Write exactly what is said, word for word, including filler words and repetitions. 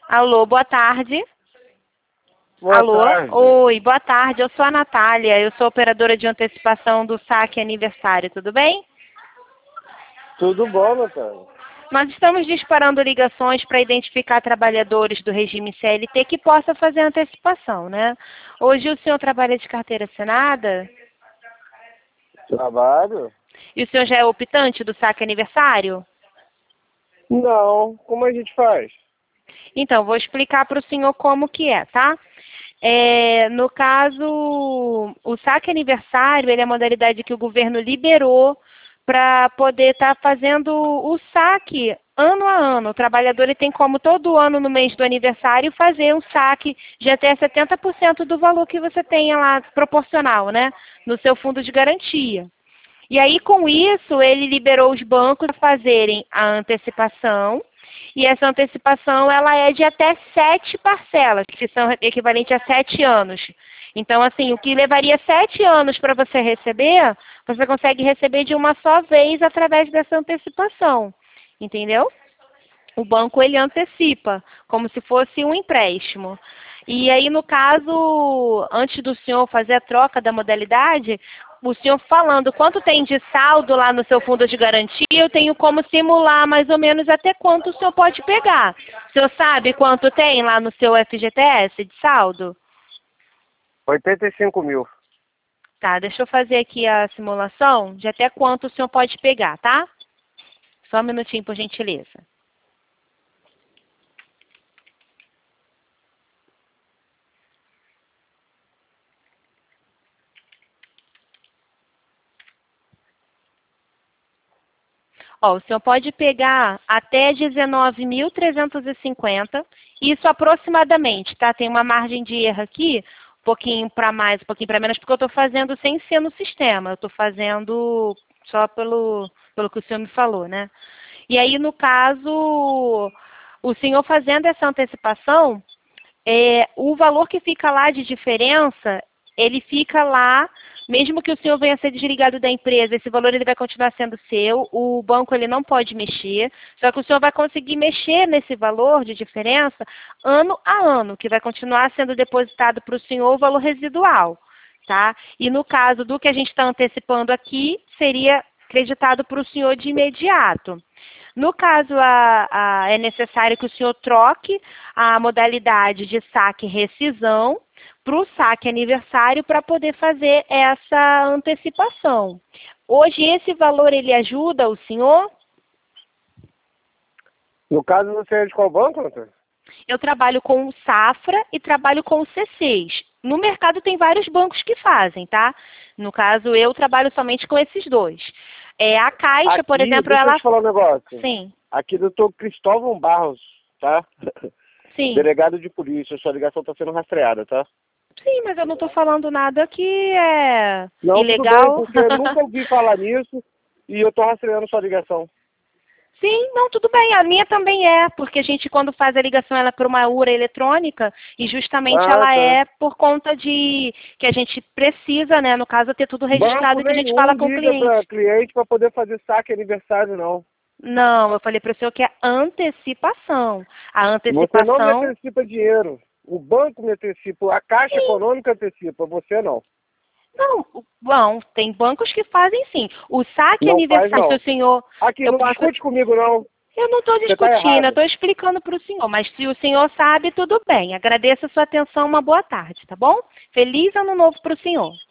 Alô, boa tarde. Boa Alô? tarde. Oi, boa tarde. Eu sou a Natália, eu sou operadora de antecipação do saque aniversário, tudo bem? Tudo bom, Natália? Nós estamos disparando ligações para identificar trabalhadores do regime C L T que possa fazer antecipação, né? Hoje o senhor trabalha de carteira assinada? Trabalho? E o senhor já é optante do saque aniversário? Não. Como a gente faz? Então, vou explicar para o senhor como que é, tá? É, no caso, o saque aniversário, ele é a modalidade que o governo liberou para poder estar tá fazendo o saque ano a ano. O trabalhador ele tem como todo ano no mês do aniversário fazer um saque de até setenta por cento do valor que você tenha lá proporcional, né? No seu fundo de garantia. E aí, com isso, ele liberou os bancos a fazerem a antecipação, e essa antecipação ela é de até sete parcelas, que são equivalentes a sete anos. Então, assim, o que levaria sete anos para você receber, você consegue receber de uma só vez através dessa antecipação, entendeu? O banco, ele antecipa, como se fosse um empréstimo. E aí, no caso, antes do senhor fazer a troca da modalidade, o senhor falando quanto tem de saldo lá no seu fundo de garantia, eu tenho como simular mais ou menos até quanto o senhor pode pegar. O senhor sabe quanto tem lá no seu F G T S de saldo? oitenta e cinco mil. Tá, deixa eu fazer aqui a simulação de até quanto o senhor pode pegar, tá? Só um minutinho, por gentileza. Ó, o senhor pode pegar até dezenove mil trezentos e cinquenta, isso aproximadamente, tá? Tem uma margem de erro aqui, um pouquinho para mais, um pouquinho para menos, porque eu estou fazendo sem ser no sistema, eu estou fazendo só pelo, pelo que o senhor me falou, né? E aí, no caso, o senhor fazendo essa antecipação, é, o valor que fica lá de diferença, ele fica lá, mesmo que o senhor venha a ser desligado da empresa, esse valor ele vai continuar sendo seu, o banco ele não pode mexer, só que o senhor vai conseguir mexer nesse valor de diferença ano a ano, que vai continuar sendo depositado para o senhor o valor residual, tá? E no caso do que a gente está antecipando aqui, seria creditado para o senhor de imediato. No caso, a, a, é necessário que o senhor troque a modalidade de saque rescisão para o saque aniversário para poder fazer essa antecipação. Hoje, esse valor, ele ajuda o senhor? No caso, você é de qual banco, Natália? Eu trabalho com o Safra e trabalho com o C seis. No mercado tem vários bancos que fazem, tá? No caso, eu trabalho somente com esses dois. É, a Caixa, Aqui, por exemplo, deixa eu ela... te falar um negócio. Sim, Aqui doutor Cristóvão Barros, tá? sim. Delegado de polícia, sua ligação está sendo rastreada, tá? Sim, mas eu não estou falando nada que é Não, tudo bem, ilegal. porque eu nunca ouvi falar nisso e eu tô rastreando sua ligação. Sim, não, tudo bem. A minha também é, porque a gente, quando faz a ligação, ela é por uma U R A eletrônica e justamente Ah, ela tá. é por conta de que a gente precisa, né, no caso, ter tudo registrado Banco e que a gente nenhum fala com o liga para cliente. cliente para poder fazer saque aniversário, não. Não, eu falei para o senhor que é antecipação. A Você não me antecipação, antecipa dinheiro. O banco me antecipa, a Caixa sim. Econômica antecipa, você não. Não, bom, tem bancos que fazem sim. O saque Não faz, aniversário, se não. o senhor, Aqui, eu não posso. discute comigo, não. Eu não estou Você está discutindo, eu errado. estou explicando para o senhor. Mas se o senhor sabe, tudo bem. Agradeço a sua atenção, uma boa tarde, tá bom? Feliz ano novo para o senhor.